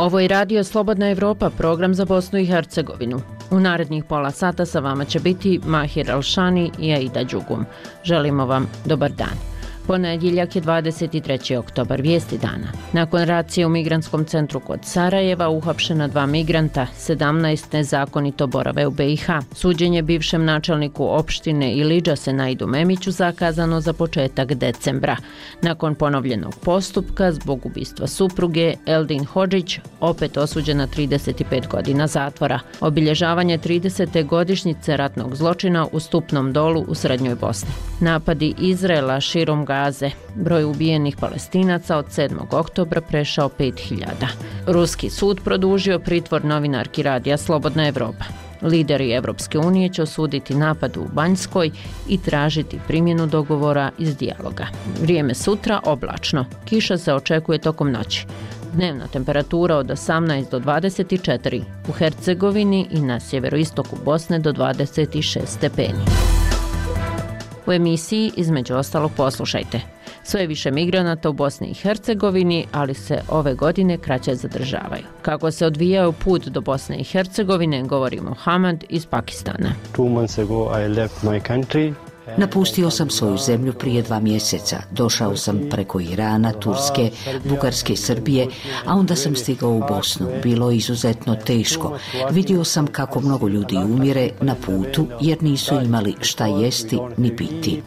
Ovo je Radio Slobodna Evropa, program za Bosnu i Hercegovinu. U narednih pola sata sa vama će biti Mahir Alšani i Aida Đugum. Želimo vam dobar dan. Ponedjeljak je 23. oktobar, vijesti dana. Nakon racije u migrantskom centru kod Sarajeva uhapšena 2 migranta, 17 nezakonito borave u BiH. Suđenje bivšem načelniku opštine Ilidža Senaidu Memiću zakazano za početak decembra. Nakon ponovljenog postupka zbog ubistva supruge, Eldin Hodžić opet osuđen na 35 godina zatvora. Obilježavanje 30. godišnjice ratnog zločina u Stupnom Dolu u Srednjoj Bosni. Napadi Izraela širom Gaze. Broj ubijenih Palestinaca od 7. oktobra prešao 5000. Ruski sud produžio pritvor novinarki radija Slobodna Evropa. Lideri Evropske unije će osuditi napad u Banjskoj i tražiti primjenu dogovora iz dijaloga. Vrijeme sutra oblačno. Kiša se očekuje tokom noći. Dnevna temperatura od 18 do 24, u Hercegovini i na sjeveroistoku Bosne do 26 stepeni. U emisiji između ostalog poslušajte. Sve više migranata u Bosni i Hercegovini, ali se ove godine kraće zadržavaju. Kako se odvijao put do Bosne i Hercegovine, govori Mohamed iz Pakistana. 2 months ago I left my country. Napustio sam svoju zemlju prije 2 mjeseca. Došao sam preko Irana, Turske, Bugarske i Srbije, a onda sam stigao u Bosnu. Bilo je izuzetno teško. Vidio sam kako mnogo ljudi umire na putu jer nisu imali šta jesti ni piti.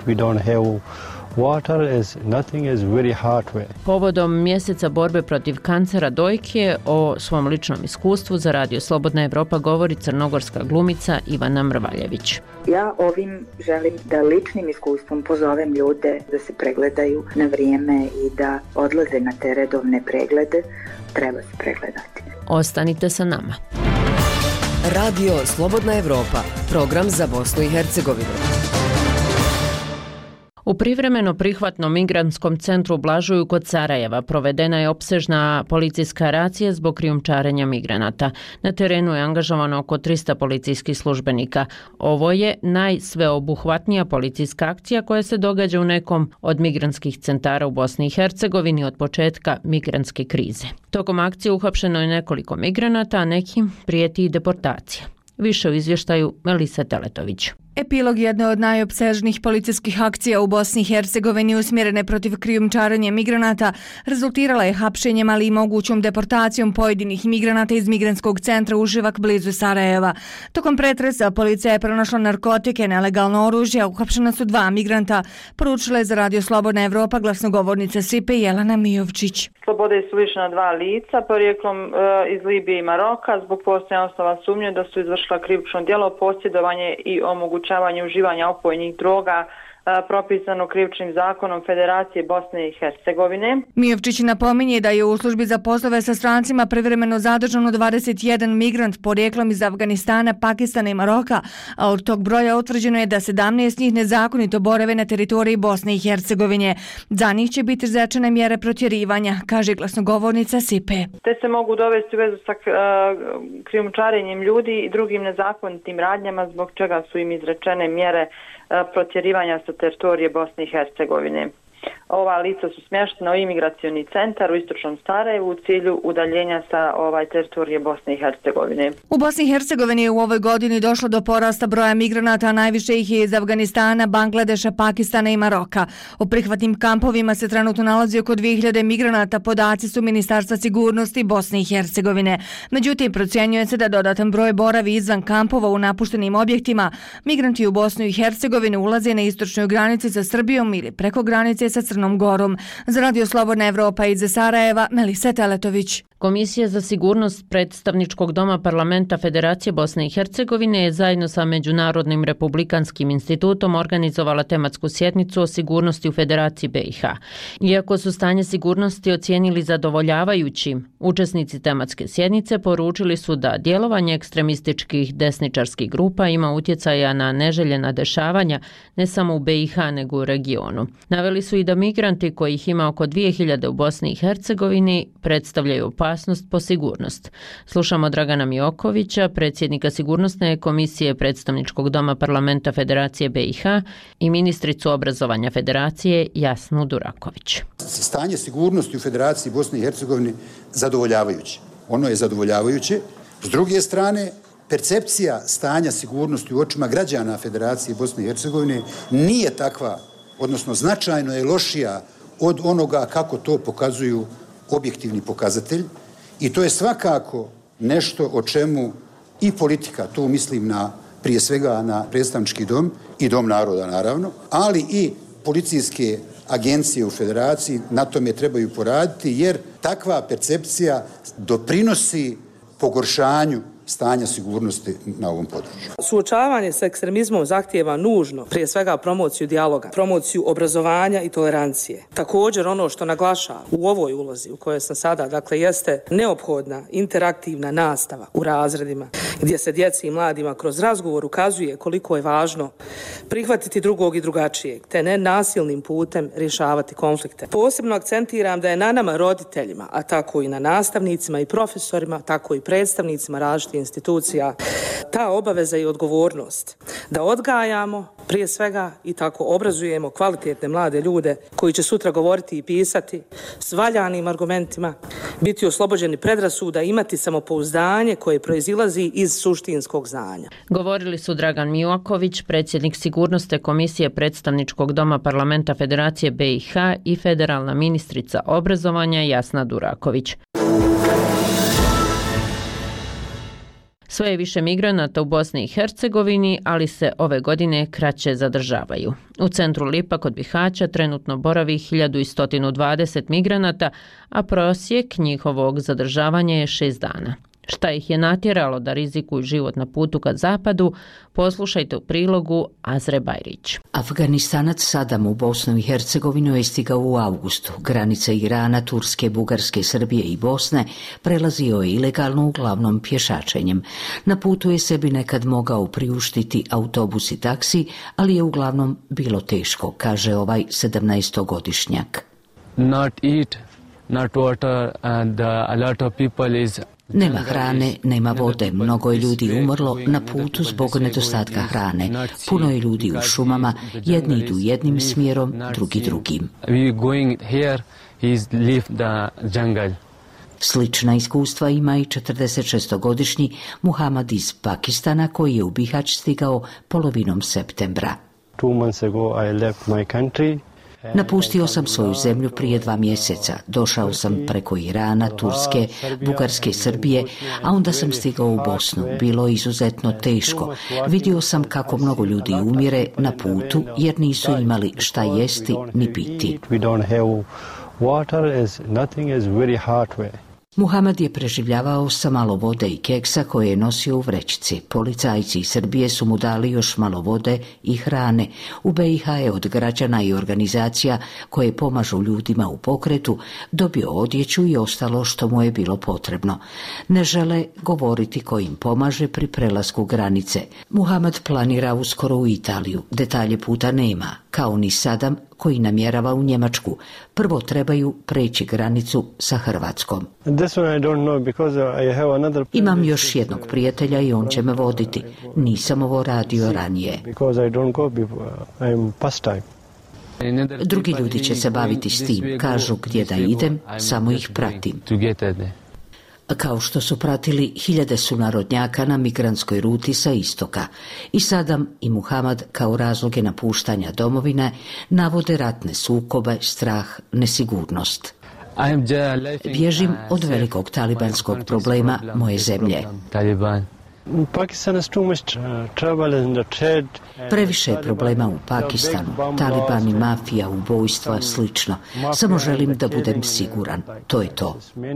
Povodom mjeseca borbe protiv kancera dojke o svom ličnom iskustvu za Radio Slobodna Evropa govori crnogorska glumica Ivana Mrvaljević. Ja ovim želim da ličnim iskustvom pozovem ljude da se pregledaju na vrijeme i da odlaze na te redovne preglede. Treba se pregledati. Ostanite sa nama. Radio Slobodna Evropa, program za Bosnu i Hercegovinu. U privremeno prihvatnom migrantskom centru u Blažuju kod Sarajeva provedena je opsežna policijska racija zbog krijumčarenja migranata. Na terenu je angažovano oko 300 policijskih službenika. Ovo je najsveobuhvatnija policijska akcija koja se događa u nekom od migrantskih centara u Bosni i Hercegovini od početka migrantske krize. Tokom akcije uhapšeno je nekoliko migranata, a nekim prijeti i deportacija. Više u izvještaju Melise Teletović. Epilog jedne od najopsežnijih policijskih akcija u Bosni i Hercegovini usmjerene protiv krijumčarenja migranata rezultirala je hapšenjem, ali i mogućom deportacijom pojedinih migranata iz migrantskog centra Uživak blizu Sarajeva. Tokom pretresa policija je pronašla narkotike, nelegalno oružje, uhapšena su 2 migranta, poručila je za Radio Slobodna Evropa glasnogovornica SIPE Jelena Mijovčić. Slobode su lišena 2 lica, porijeklom iz Libije i Maroka, zbog postojanja osnova sumnje da su izvršila krivično djelo, posjedovanje i omogućavanje uživanja opojnih droga propisano krivičnim zakonom Federacije Bosne i Hercegovine. Mijovčić napominje da je u službi za poslove sa strancima privremeno zadržano 21 migrant porijeklom iz Afganistana, Pakistana i Maroka, a od tog broja utvrđeno je da 17 njih nezakonito borave na teritoriji Bosne i Hercegovine. Za njih će biti izrečene mjere protjerivanja, kaže glasnogovornica SIPE. Te se mogu dovesti u vezu sa krijumčarenjem ljudi i drugim nezakonitim radnjama, zbog čega su im izrečene mjere protjerivanja sa teritorije Bosne i Hercegovine. Ova lica su smještena u imigracioni centar u istočnom Sarajevu u cilju udaljenja sa teritorije Bosne i Hercegovine. U Bosni i Hercegovini je u ovoj godini došlo do porasta broja migranata, a najviše ih je iz Afganistana, Bangladeša, Pakistana i Maroka. U prihvatnim kampovima se trenutno nalazi oko 2000 migranata, podaci su Ministarstva sigurnosti Bosne i Hercegovine. Međutim, procjenjuje se da dodatan broj boravi izvan kampova u napuštenim objektima. Migranti u Bosnu i Hercegovinu ulaze na istočnoj granici sa Srbijom ili preko granice sa Crnom Gorom. Za Radio Slobodna Evropa iz Sarajeva, Melise Teletović. Komisija za sigurnost predstavničkog doma parlamenta Federacije Bosne i Hercegovine je zajedno sa Međunarodnim republikanskim institutom organizovala tematsku sjednicu o sigurnosti u Federaciji BiH. Iako su stanje sigurnosti ocijenili zadovoljavajućim, učesnici tematske sjednice poručili su da djelovanje ekstremističkih desničarskih grupa ima utjecaja na neželjena dešavanja ne samo u BiH nego u regionu. Naveli su i da migranti kojih ima oko 2000 u Bosni i Hercegovini predstavljaju opasnost po sigurnost. Slušamo Dragana Miokovića, predsjednika Sigurnosne komisije predstavničkog doma parlamenta Federacije BiH i ministricu obrazovanja Federacije Jasnu Duraković. Stanje sigurnosti u Federaciji Bosne i Hercegovine zadovoljavajuće. ono je zadovoljavajuće. S druge strane, percepcija stanja sigurnosti u očima građana Federacije Bosne i Hercegovine nije takva, odnosno značajno je lošija od onoga kako to pokazuju objektivni pokazatelj i to je svakako nešto o čemu i politika, tu mislim prije svega na predstavnički dom i dom naroda naravno, ali i policijske agencije u Federaciji na tome trebaju poraditi jer takva percepcija doprinosi pogoršanju stanja sigurnosti na ovom području. Suočavanje sa ekstremizmom zahtijeva nužno, prije svega promociju dijaloga, promociju obrazovanja i tolerancije. Također ono što naglašava u ovoj ulozi u kojoj sam sada, dakle, jeste neophodna interaktivna nastava u razredima gdje se djeci i mladima kroz razgovor ukazuje koliko je važno prihvatiti drugog i drugačijeg, te ne nasilnim putem rješavati konflikte. Posebno akcentiram da je na nama roditeljima, a tako i na nastavnicima i profesorima, tako i predstavnicima različitih institucija, ta obaveza i odgovornost da odgajamo prije svega i tako obrazujemo kvalitetne mlade ljude koji će sutra govoriti i pisati s valjanim argumentima, biti oslobođeni predrasuda, imati samopouzdanje koje proizilazi iz suštinskog znanja. Govorili su Dragan Milaković, predsjednik Sigurnosne komisije predstavničkog doma Parlamenta Federacije BiH i federalna ministrica obrazovanja Jasna Duraković. Sve je više migranata u Bosni i Hercegovini, ali se ove godine kraće zadržavaju. U centru Lipa kod Bihaća trenutno boravi 1120 migranata, a prosjek njihovog zadržavanja je 6 dana. Šta ih je natjeralo da rizikuju život na putu ka zapadu, poslušajte u prilogu Azre Bajrić. Afganistanac Sadam u Bosnu i Hercegovinu je stigao u avgustu. Granice Irana, Turske, Bugarske, Srbije i Bosne prelazio je ilegalno, uglavnom pješačenjem. Na putu je sebi nekad mogao priuštiti autobus i taksi, ali je uglavnom bilo teško, kaže ovaj 17-godišnjak. Not eat, not water, and a lot of people is... Nema hrane, nema vode, mnogo je ljudi umrlo na putu zbog nedostatka hrane. Puno je ljudi u šumama, jedni idu jednim smjerom, drugi drugim. Slična iskustva ima i 46-godišnji Muhammad iz Pakistana koji je u Bihać stigao polovinom septembra. 2 months ago I left my country. Napustio sam svoju zemlju prije 2 mjeseca. Došao sam preko Irana, Turske, Bugarske i Srbije, a onda sam stigao u Bosnu. Bilo je izuzetno teško. Vidio sam kako mnogo ljudi umire na putu jer nisu imali šta jesti ni piti. Muhamad je preživljavao sa malo vode i keksa koje je nosio u vrećici. Policajci iz Srbije su mu dali još malo vode i hrane. U BiH je od građana i organizacija koje pomažu ljudima u pokretu dobio odjeću i ostalo što mu je bilo potrebno. Ne žele govoriti ko im pomaže pri prelasku granice. Muhamad planira uskoro u Italiju. Detalje puta nema, kao ni Sadam koji namjerava u Njemačku. Prvo trebaju preći granicu sa Hrvatskom. Imam još jednog prijatelja i on će me voditi. Nisam ovo radio ranije. Drugi ljudi će se baviti s tim. Kažu gdje da idem, samo ih pratim. Kao što su pratili hiljade sunarodnjaka na migrantskoj ruti sa istoka. I Sadam i Muhamad kao razloge napuštanja domovine navode ratne sukobe, strah, nesigurnost. Bježim od velikog talibanskog problema moje zemlje. Previše je problema u Pakistanu. Talibani, mafija, ubojstva, slično. Samo želim da budem siguran. To je to.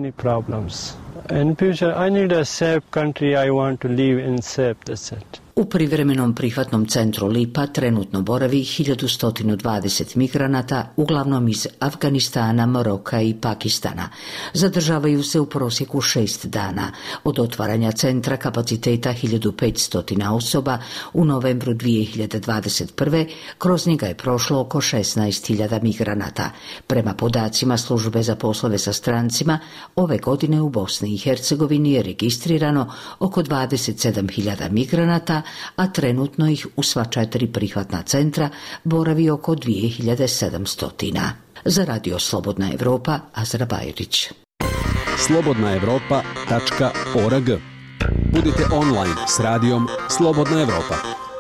U privremenom prihvatnom centru Lipa trenutno boravi 1120 migranata, uglavnom iz Afganistana, Maroka i Pakistana. Zadržavaju se u prosjeku 6 dana. Od otvaranja centra kapaciteta 1500 osoba u novembru 2021. kroz njega je prošlo oko 16.000 migranata. Prema podacima Službe za poslove sa strancima, ove godine u Bosni i Hercegovini je registrirano oko 27.000 migranata, a trenutno ih u sva 4 prihvatna centra boravi oko 2700. Za Radio Slobodna Evropa, Azra Bajrić. slobodnaevropa.org. Budite online s radijom Slobodna Evropa.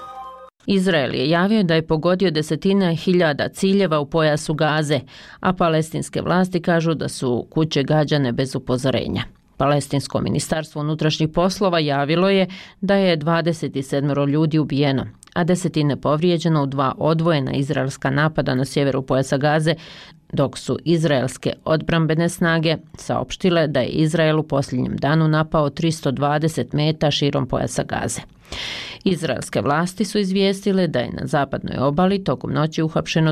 Izrael je javio da je pogodio desetine hiljada ciljeva u pojasu Gaze, a palestinske vlasti kažu da su kuće gađane bez upozorenja. Palestinsko ministarstvo unutrašnjih poslova javilo je da je 27 ljudi ubijeno, a desetine povrijeđeno u 2 odvojena izraelska napada na sjeveru pojasa Gaze, dok su izraelske odbrambene snage saopštile da je Izrael u posljednjem danu napao 320 meta širom pojasa Gaze. Izraelske vlasti su izvijestile da je na zapadnoj obali tokom noći uhapšeno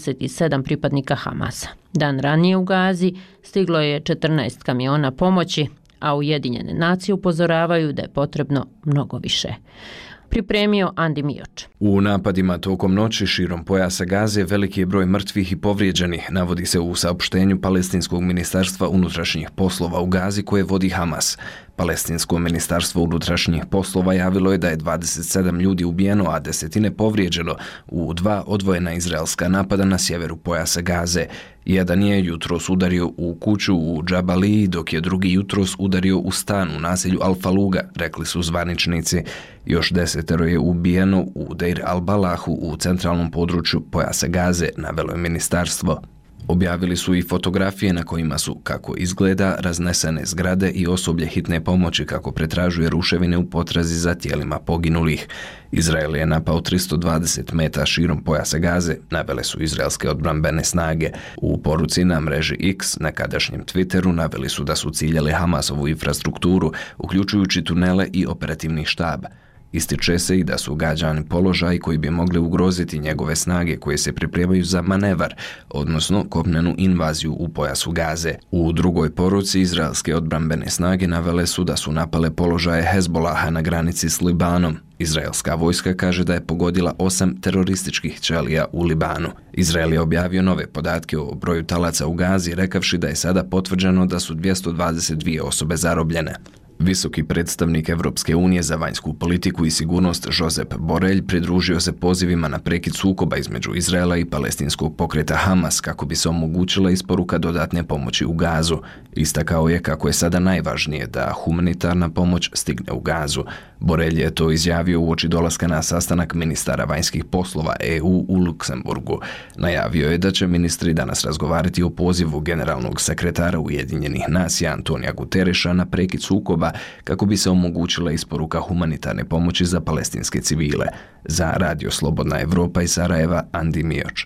37 pripadnika Hamasa. Dan ranije u Gazi stiglo je 14 kamiona pomoći, a Ujedinjene nacije upozoravaju da je potrebno mnogo više. Pripremio Andi Mioč. U napadima tokom noći širom pojasa Gaze veliki je broj mrtvih i povrijeđenih, navodi se u saopštenju Palestinskog ministarstva unutrašnjih poslova u Gazi koje vodi Hamas. Palestinsko ministarstvo unutrašnjih poslova javilo je da je 27 ljudi ubijeno, a desetine povrijeđeno u 2 odvojena izraelska napada na sjeveru pojasa Gaze. Jedan je jutros udario u kuću u Džabaliji, dok je drugi jutros udario u stan u naselju Al-Faluga, rekli su zvaničnici. Još 10 je ubijeno u Deir al-Balahu u centralnom području pojasa Gaze, navelo je ministarstvo. Objavili su i fotografije na kojima su, kako izgleda, raznesene zgrade i osoblje hitne pomoći kako pretražuje ruševine u potrazi za tijelima poginulih. Izrael je napao 320 meta širom pojasa Gaze, navele su izraelske odbrambene snage. U poruci na mreži X, nekadašnjem Twitteru, naveli su da su ciljali Hamasovu infrastrukturu, uključujući tunele i operativni štab. Ističe se i da su gađani položaji koji bi mogli ugroziti njegove snage koje se pripremaju za manevar, odnosno kopnenu invaziju u pojasu Gaze. U drugoj poruci izraelske odbrambene snage navele su da su napale položaje Hezbolaha na granici s Libanom. Izraelska vojska kaže da je pogodila 8 terorističkih ćelija u Libanu. Izrael je objavio nove podatke o broju talaca u Gazi, rekavši da je sada potvrđeno da su 222 osobe zarobljene. Visoki predstavnik Evropske unije za vanjsku politiku i sigurnost Josep Borrell pridružio se pozivima na prekid sukoba između Izraela i palestinskog pokreta Hamas kako bi se omogućila isporuka dodatne pomoći u Gazu. Istakao je kako je sada najvažnije da humanitarna pomoć stigne u Gazu. Borrell je to izjavio uoči dolaska na sastanak ministara vanjskih poslova EU u Luksemburgu. Najavio je da će ministri danas razgovarati o pozivu generalnog sekretara Ujedinjenih nacija Antonija Gutereša na prekid sukoba kako bi se omogućila isporuka humanitarne pomoći za palestinske civile. Za Radio Slobodna Evropa iz Sarajeva, Andi Mioč.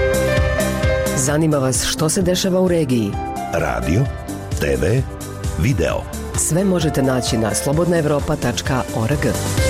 Zanima vas što se dešava u regiji? Radio, TV, video. Sve možete naći na slobodnaevropa.org.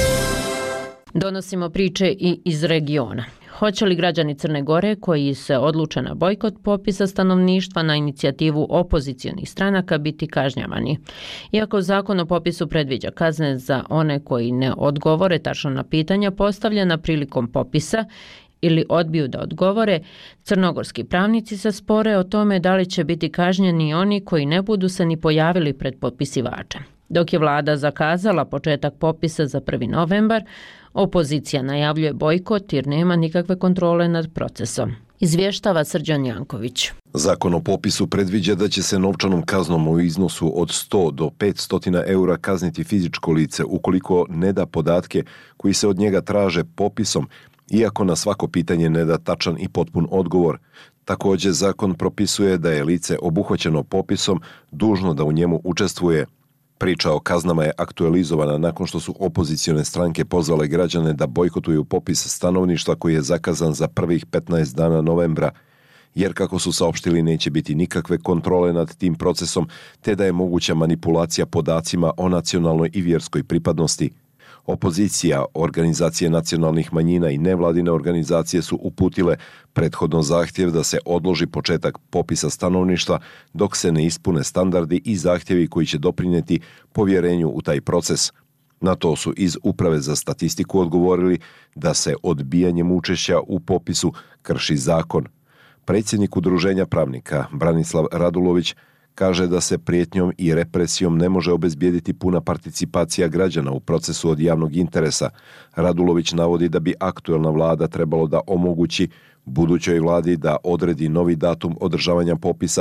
Donosimo priče i iz regiona. Hoće li građani Crne Gore koji se odluče na bojkot popisa stanovništva na inicijativu opozicionih stranaka biti kažnjavani? Iako zakon o popisu predviđa kazne za one koji ne odgovore tačno na pitanja postavljena prilikom popisa ili odbiju da odgovore, crnogorski pravnici se spore o tome da li će biti kažnjeni oni koji ne budu se ni pojavili pred popisivačem. Dok je vlada zakazala početak popisa za 1. novembar, opozicija najavljuje bojkot jer nema nikakve kontrole nad procesom. Izvještava Srđan Janković. Zakon o popisu predviđa da će se novčanom kaznom u iznosu od 100 do 500 eura kazniti fizičko lice ukoliko ne da podatke koji se od njega traže popisom, iako na svako pitanje ne da tačan i potpun odgovor. Također, zakon propisuje da je lice obuhvaćeno popisom dužno da u njemu učestvuje. Priča o kaznama je aktualizovana nakon što su opozicione stranke pozvale građane da bojkotuju popis stanovništva koji je zakazan za prvih 15 dana novembra, jer kako su saopštili neće biti nikakve kontrole nad tim procesom, te da je moguća manipulacija podacima o nacionalnoj i vjerskoj pripadnosti. Opozicija, organizacije nacionalnih manjina i nevladine organizacije su uputile prethodno zahtjev da se odloži početak popisa stanovništva dok se ne ispune standardi i zahtjevi koji će doprinijeti povjerenju u taj proces. Na to su iz Uprave za statistiku odgovorili da se odbijanjem učešća u popisu krši zakon. Predsjednik Udruženja pravnika Branislav Radulović kaže da se prijetnjom i represijom ne može obezbijediti puna participacija građana u procesu od javnog interesa. Radulović navodi da bi aktuelna vlada trebalo da omogući budućoj vladi da odredi novi datum održavanja popisa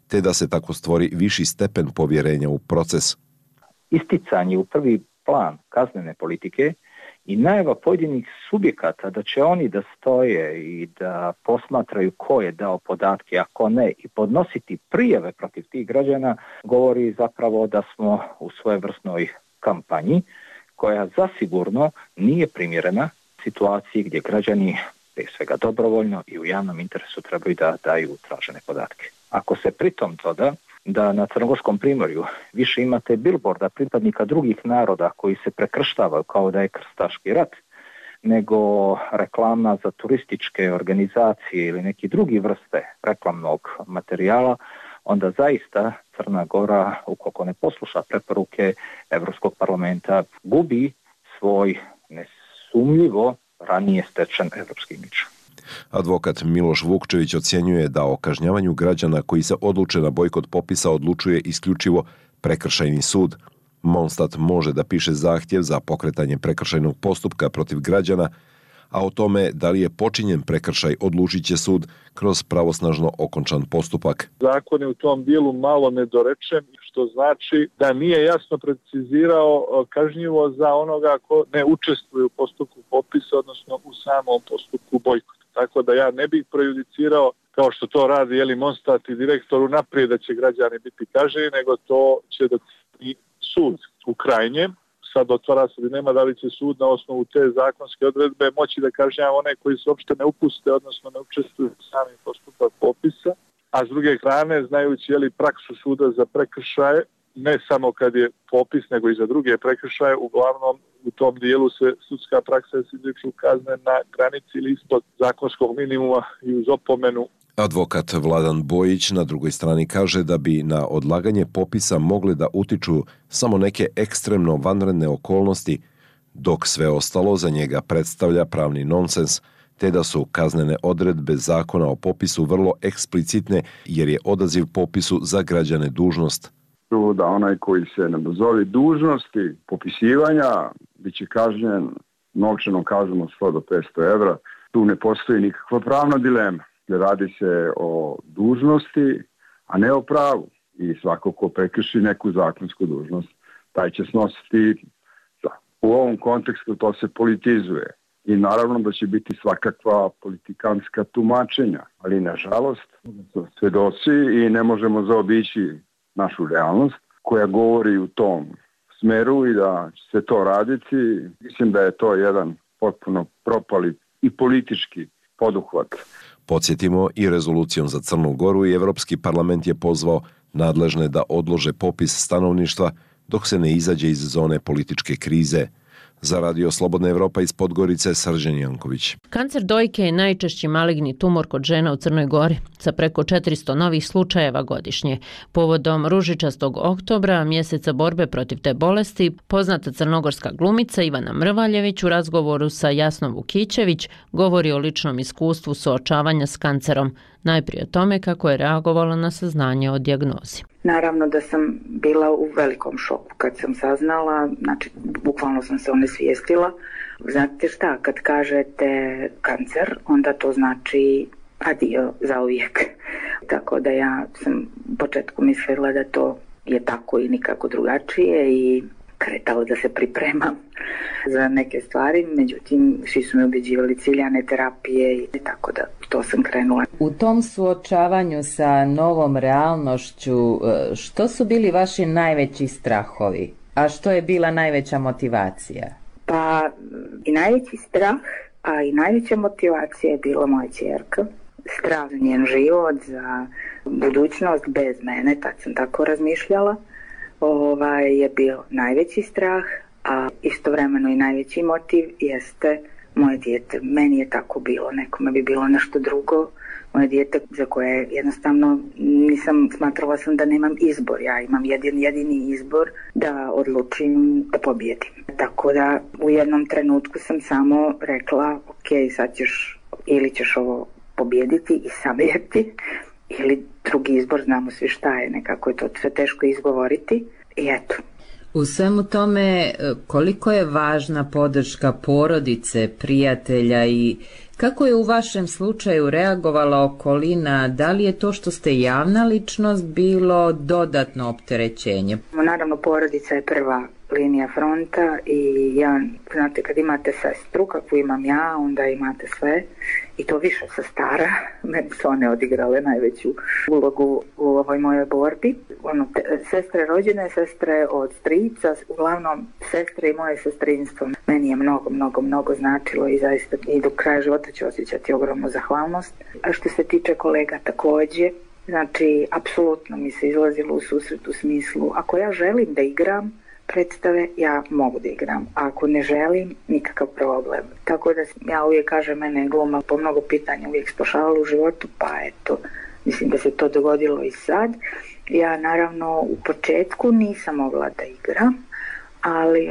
te da se tako stvori viši stepen povjerenja u proces. Isticanje u prvi plan kaznene politike i najava pojedinih subjekata da će oni da stoje i da posmatraju ko je dao podatke, a ko ne, i podnositi prijave protiv tih građana, govori zapravo da smo u svojevrsnoj kampanji koja zasigurno nije primjerena situaciji gdje građani prije svega dobrovoljno i u javnom interesu trebaju da daju tražene podatke. Ako se pritom doda da na Crnogorskom primorju više imate bilborda pripadnika drugih naroda koji se prekrštavaju kao da je krstaški rat, nego reklama za turističke organizacije ili neki drugi vrste reklamnog materijala, onda zaista Crna Gora, ukoliko ne posluša preporuke Evropskog parlamenta, gubi svoj nesumnjivo ranije stečen evropski imidž. Advokat Miloš Vukčević ocjenjuje da o kažnjavanju građana koji se odluče na bojkot popisa odlučuje isključivo prekršajni sud. Mondstadt može da piše zahtjev za pokretanje prekršajnog postupka protiv građana, a o tome da li je počinjen prekršaj odlučit će sud kroz pravosnažno okončan postupak. Zakon je u tom dijelu malo nedorečen, što znači da nije jasno precizirao kažnjivo za onoga ko ne učestvuje u postupku popisa, odnosno u samom postupku bojkota. Tako da ja ne bih prejudicirao, kao što to radi Mondstadt i direktor, unaprijed da će građani biti kažnjeni, nego to će da i sud u krajnjem. Sad otvara se dilema da li će sud na osnovu te zakonske odredbe moći da kažnjava one koji se uopšte ne upuste, odnosno ne učestvuju u samim postupak popisa. A s druge strane, znajući praksu suda za prekršaje, ne samo kad je popis, nego i za druge prekršaje, uglavnom u tom dijelu se sudska praksa se izriču kazne na granici ili ispod zakonskog minimuma i uz opomenu. Advokat Vladan Bojić na drugoj strani kaže da bi na odlaganje popisa mogle da utiču samo neke ekstremno vanredne okolnosti, dok sve ostalo za njega predstavlja pravni nonsens, te da su kaznene odredbe zakona o popisu vrlo eksplicitne jer je odaziv popisu za građane dužnost. Da onaj koji se ne dozovi dužnosti popisivanja bit će kažnjen novčanom kaznom od 100 do 500 evra. Tu ne postoji nikakva pravna dilema. Radi se o dužnosti, a ne o pravu. I svako ko prekrši neku zakonsku dužnost, taj će snositi. U ovom kontekstu to se politizuje. I naravno da će biti svakakva politikanska tumačenja. Ali nažalost, svedoci i ne možemo zaobići našu realnost koja govori u tom smeru i da će se to raditi. Mislim da je to jedan potpuno propali i politički poduhvat. Podsjetimo, i rezolucijom za Crnu Goru i Evropski parlament je pozvao nadležne da odlože popis stanovništva dok se ne izađe iz zone političke krize. Za Radio Slobodna Evropa iz Podgorice, Srđan Janković. Kancer dojke je najčešći maligni tumor kod žena u Crnoj Gori, sa preko 400 novih slučajeva godišnje. Povodom ružičastog oktobra, mjeseca borbe protiv te bolesti, poznata crnogorska glumica Ivana Mrvaljević u razgovoru sa Jasnom Vukićević govori o ličnom iskustvu suočavanja s kancerom, najprije o tome kako je reagovala na saznanje o dijagnozi. Naravno da sam bila u velikom šoku kad sam saznala, znači bukvalno sam se onesvijestila. Znate šta, kad kažete kancer, onda to znači adio zauvijek. Tako da ja sam u početku mislila da to je tako i nikako drugačije i kretala da se pripremam za neke stvari, međutim svi su me ubeđivali ciljane terapije i tako da to sam krenula. U tom suočavanju sa novom realnošću, što su bili vaši najveći strahovi, a što je bila najveća motivacija? Pa i najveći strah, a i najveća motivacija je bila moja ćerka. Strah za njen život, za budućnost bez mene, tad sam tako razmišljala. Je bio najveći strah, a istovremeno i najveći motiv jeste moje dijete. Meni je tako bilo, nekome bi bilo nešto drugo. Moje dijete za koje jednostavno smatrala sam da nemam izbor. Ja imam jedini izbor da odlučim da pobijedim. Tako da u jednom trenutku sam samo rekla, ok, sad ćeš ovo pobijediti i sabijeti, ili drugi izbor, znamo svi šta je, nekako je to sve teško izgovoriti i eto. U svemu tome, koliko je važna podrška porodice, prijatelja i kako je u vašem slučaju reagovala okolina? Da li je to što ste javna ličnost bilo dodatno opterećenje? Naravno, porodica je prva linija fronta i ja, znate, kad imate sestru kakvu imam ja, onda imate sve i to više sestara. Meni su one odigrale najveću ulogu u ovoj mojoj borbi. Sestre rođene, sestre od strica, uglavnom sestre i moje sestrinstvo. Meni je mnogo značilo i zaista i do kraja života ću osjećati ogromnu zahvalnost. A što se tiče kolega također, znači, apsolutno mi se izlazilo u susret u smislu, ako ja želim da igram predstave, ja mogu da igram. A ako ne želim, nikakav problem. Tako da ja uvijek kažem, mene je gluma po mnogo pitanja uvijek spašavala u životu, pa eto, mislim da se to dogodilo i sad. Ja naravno u početku nisam mogla da igram, ali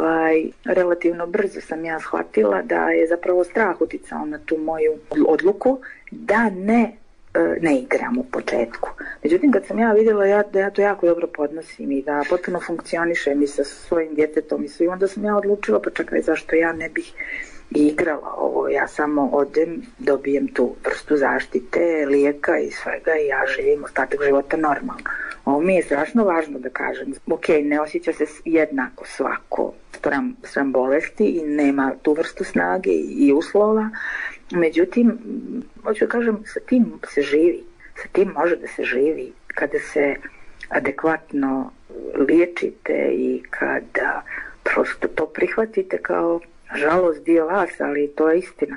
relativno brzo sam ja shvatila da je zapravo strah uticao na tu moju odluku da ne igram u početku. Međutim, kad sam ja vidjela da ja to jako dobro podnosim i da potpuno funkcionišem i sa svojim djetetom i svim, onda sam ja odlučila, pa čekaj, zašto ja ne bih igrala ovo, ja samo odem, dobijem tu vrstu zaštite, lijeka i svega i ja živim ostatak života normalno. Ovo mi je strašno važno da kažem. Ok, ne osjeća se jednako svako spram bolesti i nema tu vrstu snage i uslova. Međutim, hoću da kažem, sa tim se živi. Sa tim može da se živi kada se adekvatno liječite i kada prosto to prihvatite kao žalost dio vas, ali to je istina.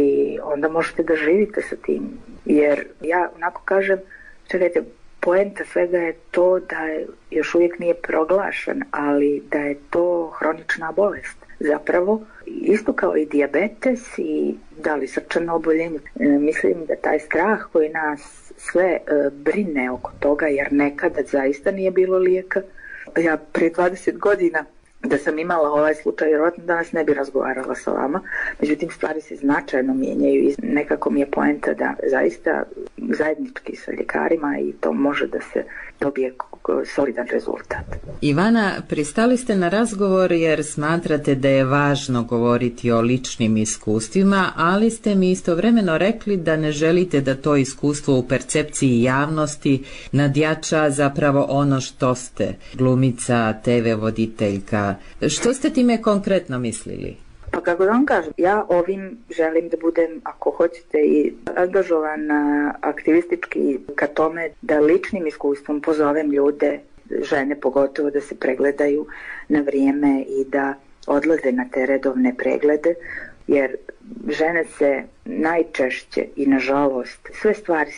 I onda možete da živite sa tim. Jer ja onako kažem, čekajte, poenta svega je to da još uvijek nije proglašen, ali da je to hronična bolest. Zapravo, isto kao i dijabetes i da li srčano oboljenje. Mislim da taj strah koji nas sve brine oko toga, jer nekada zaista nije bilo lijeka. Ja prije 20 godina da sam imala ovaj slučaj, vjerojatno danas ne bi razgovarala sa vama. Međutim, stvari se značajno mijenjaju i nekako mi je poenta da zaista zajednički sa ljekarima i to može da se dobije solidan rezultat. Ivana, pristali ste na razgovor jer smatrate da je važno govoriti o ličnim iskustvima, ali ste mi istovremeno rekli da ne želite da to iskustvo u percepciji javnosti nadjača zapravo ono što ste, glumica, TV voditeljka. Što ste time konkretno mislili? Pa kako da vam kažem, ja ovim želim da budem, ako hoćete, i angažovana aktivistički ka tome da ličnim iskustvom pozovem ljude, žene pogotovo, da se pregledaju na vrijeme i da odlaze na te redovne preglede, jer žene se najčešće i nažalost sve stvari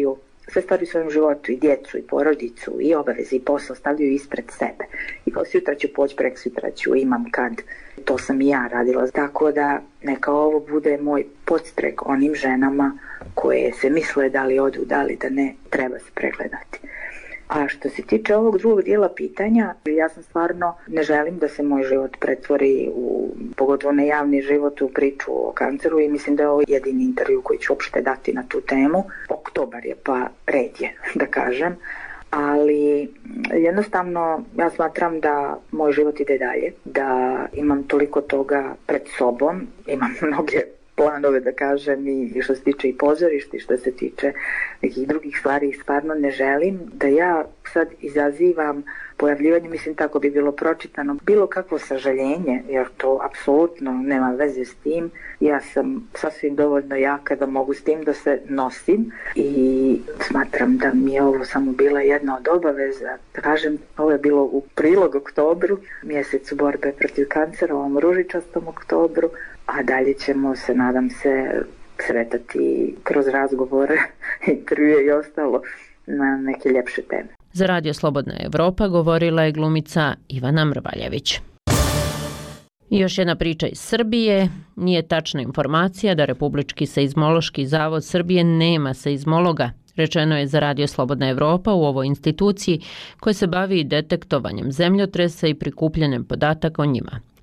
u svojem životu, i djecu, i porodicu, i obaveze, i posao stavljaju ispred sebe. I kao sutra ću poći, preksutra ću, imam kad. To sam i ja radila. Tako da neka ovo bude moj podstrek onim ženama koje se misle da li odu, da li da ne, treba se pregledati. A što se tiče ovog drugog dijela pitanja, ja sam stvarno ne želim da se moj život pretvori pogotovo na javni život, u priču o kanceru, i mislim da je ovo jedini intervju koji ću uopšte dati na tu temu. Oktobar je, pa red je, da kažem. Ali jednostavno ja smatram da moj život ide dalje, da imam toliko toga pred sobom, imam mnoge planove, da kažem, i što se tiče i pozorišta i što se tiče nekih drugih stvari, stvarno ne želim da ja sad izazivam pojavljivanje, mislim tako bi bilo pročitano, bilo kakvo sažaljenje, jer to apsolutno nema veze s tim. Ja sam sasvim dovoljno jaka da mogu s tim da se nosim i smatram da mi je ovo samo bila jedna od obaveza. Da kažem, ovo je bilo u prilog oktobru, mjesecu borbe protiv kancera, ovom ružičastom oktobru, a dalje ćemo se, nadam se, sretati kroz razgovore, intervjue i ostalo na neke ljepše teme. Za Radio Slobodna Evropa govorila je glumica Ivana Mrvaljević. I još jedna priča iz Srbije. Nije tačna informacija da Republički seizmološki zavod Srbije nema seizmologa. Rečeno je za Radio Slobodna Evropa u ovoj instituciji koja se bavi detektovanjem zemljotresa i prikupljanjem podataka o njima.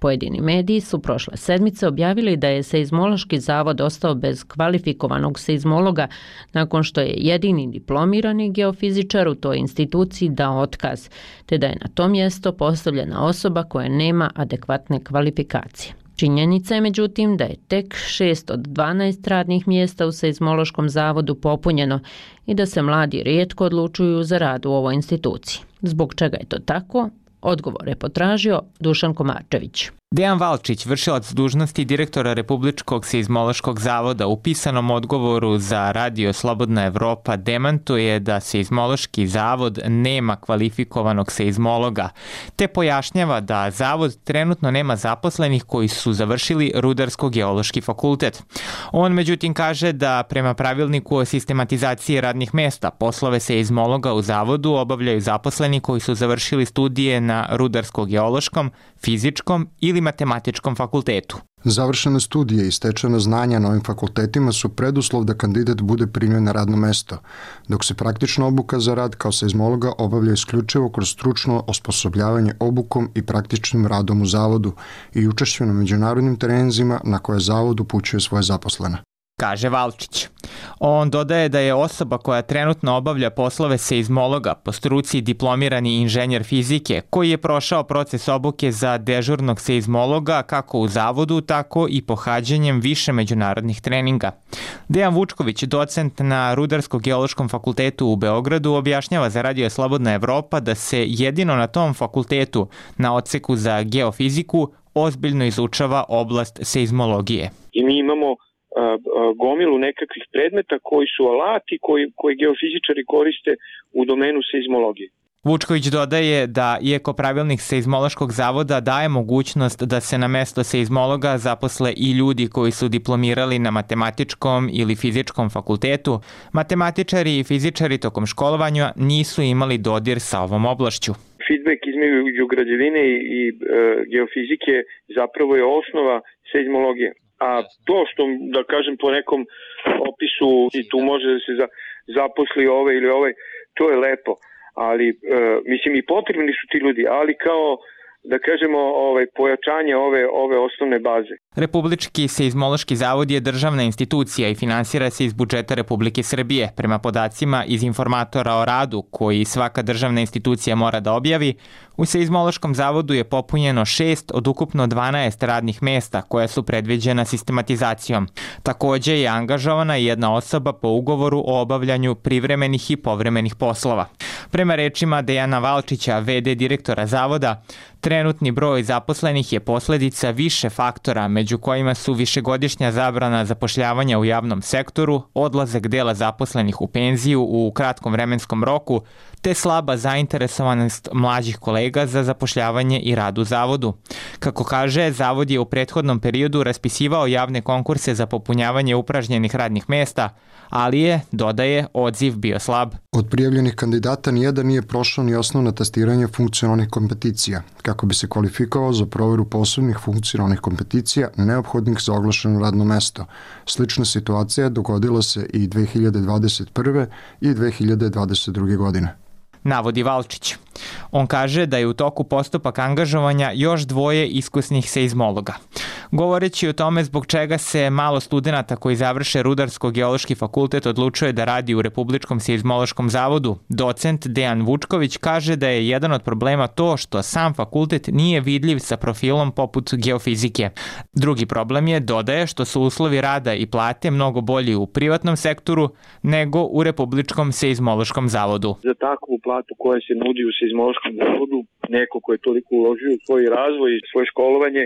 Pojedini mediji su prošle sedmice objavili da je Seizmološki zavod ostao bez kvalifikovanog seizmologa nakon što je jedini diplomirani geofizičar u toj instituciji dao otkaz, te da je na to mjesto postavljena osoba koja nema adekvatne kvalifikacije. Činjenica je međutim da je tek 6 od 12 radnih mjesta u Seizmološkom zavodu popunjeno i da se mladi rijetko odlučuju za rad u ovoj instituciji. Zbog čega je to tako? Odgovor je potražio Dušan Komarčević. Dejan Valčić, vršilac dužnosti direktora Republičkog seizmološkog zavoda, u pisanom odgovoru za radio Slobodna Evropa demantuje da Seizmološki zavod nema kvalifikovanog seizmologa, te pojašnjava da zavod trenutno nema zaposlenih koji su završili Rudarsko-geološki fakultet. On međutim kaže da prema pravilniku o sistematizaciji radnih mesta poslove seizmologa u zavodu obavljaju zaposleni koji su završili studije na Rudarsko-geološkom, fizičkom ili matematičkom fakultetu. Završene studije i stečena znanja na ovim fakultetima su preduslov da kandidat bude primljen na radno mesto, dok se praktična obuka za rad kao seizmologa obavlja isključivo kroz stručno osposobljavanje obukom i praktičnim radom u zavodu i učešćem na međunarodnim terenima na koje zavod upućuje svoje zaposlene, kaže Valčić. On dodaje da je osoba koja trenutno obavlja poslove seizmologa po struci diplomirani inženjer fizike koji je prošao proces obuke za dežurnog seizmologa kako u zavodu, tako i pohađanjem više međunarodnih treninga. Dejan Vučković, docent na Rudarsko-geološkom fakultetu u Beogradu, objašnjava za radio Slobodna Evropa da se jedino na tom fakultetu, na odseku za geofiziku, ozbiljno izučava oblast seizmologije. I mi imamo gomilu nekakvih predmeta koji su alati koji geofizičari koriste u domenu seizmologije. Vučković dodaje da, iako pravilnik Seizmološkog zavoda daje mogućnost da se na mesto seizmologa zaposle i ljudi koji su diplomirali na matematičkom ili fizičkom fakultetu, matematičari i fizičari tokom školovanja nisu imali dodir sa ovom oblašću. Feedback između građevine i geofizike zapravo je osnova seizmologije. A to što, da kažem, po nekom opisu i tu može da se zaposli ovaj ili ovaj, to je lepo. Ali, mislim, i potrebni su ti ljudi, ali kao, da kažemo, pojačanje ove osnovne baze. Republički seizmološki zavod je državna institucija i finansira se iz budžeta Republike Srbije. Prema podacima iz informatora o radu, koji svaka državna institucija mora da objavi, u Seizmološkom zavodu je popunjeno 6 od ukupno 12 radnih mesta koja su predviđena sistematizacijom. Takođe je angažovana jedna osoba po ugovoru o obavljanju privremenih i povremenih poslova. Prema rečima Dejana Valčića, VD direktora zavoda, trenutni broj zaposlenih je posledica više faktora, među kojima su višegodišnja zabrana zapošljavanja u javnom sektoru, odlazak dela zaposlenih u penziju u kratkom vremenskom roku, te slaba zainteresovanost mlađih kolega za zapošljavanje i rad u zavodu. Kako kaže, zavod je u prethodnom periodu raspisivao javne konkurse za popunjavanje upražnjenih radnih mesta, ali je, dodaje, odziv bio slab. Od prijavljenih kandidata nijedan nije prošao ni osnovna testiranja funkcionalnih kompetencija, kako bi se kvalifikovao za proveru posebnih funkcionalnih kompetencija neophodnih za oglašeno radno mesto. Slična situacija dogodila se i 2021. i 2022. godine, navodi Valčić. On kaže da je u toku postupak angažovanja još dvoje iskusnih seizmologa. Govoreći o tome zbog čega se malo studenata koji završe Rudarsko-geološki fakultet odlučuje da radi u Republičkom seizmološkom zavodu, docent Dejan Vučković kaže da je jedan od problema to što sam fakultet nije vidljiv sa profilom poput geofizike. Drugi problem je, dodaje, što su uslovi rada i plate mnogo bolji u privatnom sektoru nego u Republičkom seizmološkom zavodu. Za takvu platu koja se nudi u seizmološkom zavodu, neko ko je toliko uložio u svoj razvoj i svoje školovanje,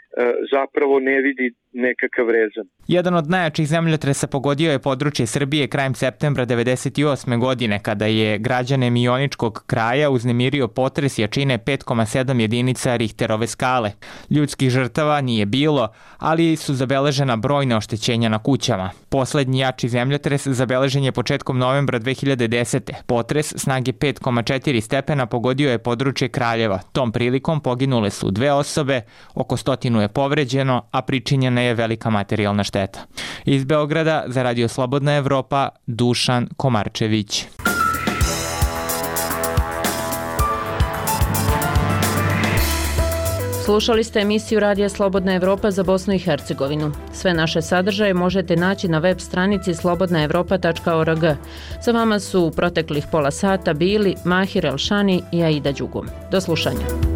zapravo ne vidi nekakav rezon. Jedan od najjačih zemljotresa pogodio je područje Srbije krajem septembra 1998. godine, kada je građane Mioničkog kraja uznemirio potres jačine 5,7 jedinica Richterove skale. Ljudskih žrtava nije bilo, ali su zabeležena brojne oštećenja na kućama. Poslednji jači zemljotres zabeležen je početkom novembra 2010. Potres snage 5,4 stepena pogodio je područje Kraljeva. Tom prilikom poginule su 2 osobe, oko 100 je povređeno, a pričinjena je velika materijalna šteta. Iz Beograda za Radio Slobodna Evropa, Dušan Komarčević. Slušali ste emisiju Radija Slobodna Evropa za Bosnu i Hercegovinu. Sve naše sadržaje možete naći na web stranici slobodnaevropa.org. Za vama su u proteklih pola sata bili Mahir Elšani i Aida Đugum. Do slušanja.